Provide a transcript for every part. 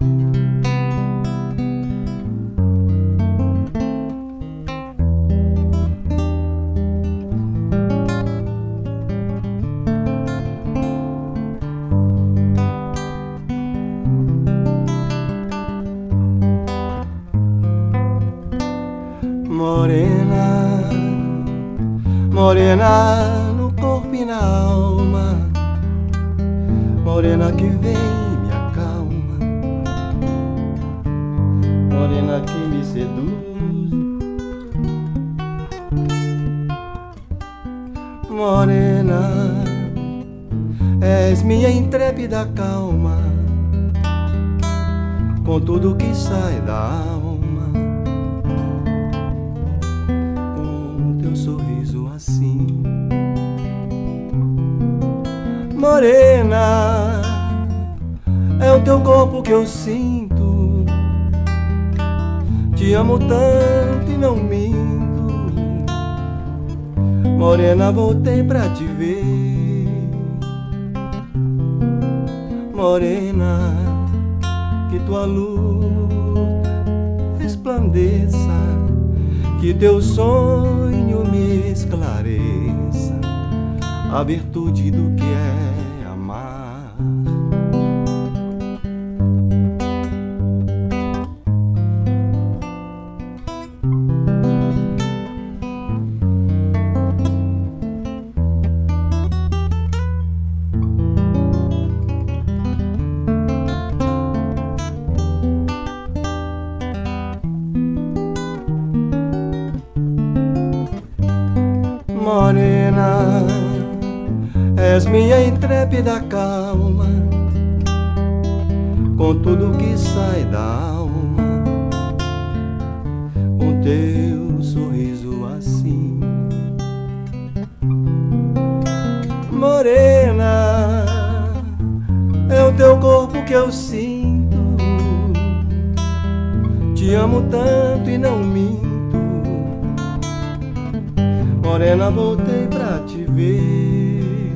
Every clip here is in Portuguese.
Morena, morena no corpo e na alma, morena que vem e me acalma, morena que me seduz, morena, és minha intrépida calma, com tudo que sai da alma. Sorriso assim, morena, é o teu corpo que eu sinto. Te amo tanto e não minto. Morena, voltei pra te ver. Morena, que tua luz resplandeça, que teu sonho me esclareça a virtude do que é amar. Morena, és minha intrépida calma, com tudo que sai da alma, com teu sorriso assim. Morena, é o teu corpo que eu sinto. Te amo tanto e não minto. Morena, voltei pra te ver.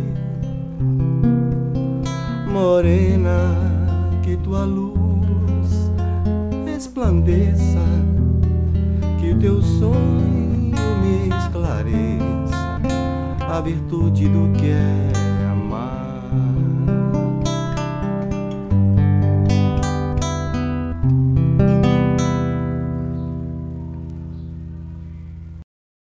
Morena, que tua luz resplandeça, que o teu sonho me esclareça a virtude do que é amar.